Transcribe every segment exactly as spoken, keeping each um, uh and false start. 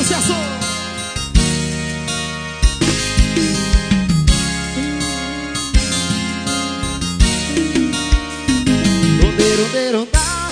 sucesso! Rodeiro,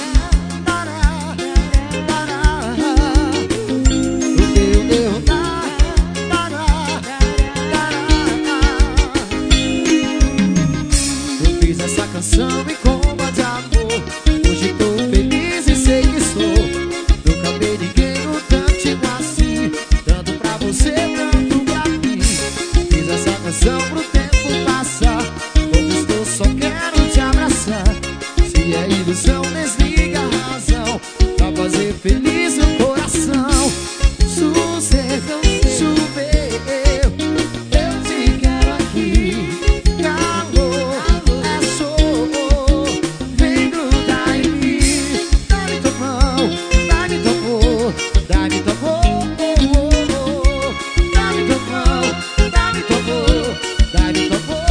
eu fiz essa canção em comba de amor. Hoje tô feliz e sei que sou. Nunca vi ninguém no tanto assim, tanto pra você, tanto pra mim. Fiz essa canção pro tempo passar. Como estou, só quero te abraçar. Se é ilusão, desliga a razão pra fazer feliz o coração. Sossego, choveu, eu te quero aqui. Calor, é sol, vem grudar em mim. Dá-me tua mão, dá-me tua amor, dá-me tua amor. Dá-me tua mão, dá-me tua amor, dá-me tua amor.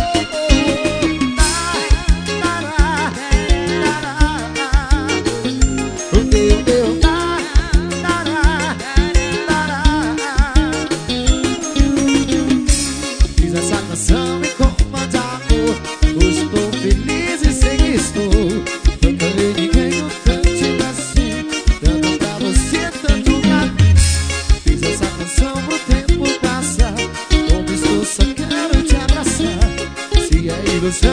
Fiz essa canção em comba de amor. Hoje estou feliz e sei que estou. Nunca vi ninguém no tanto assim, tanto pra você, tanto pra mim. Fiz essa canção pro tempo passar. Como estou, só quero te abraçar. Se é ilusão,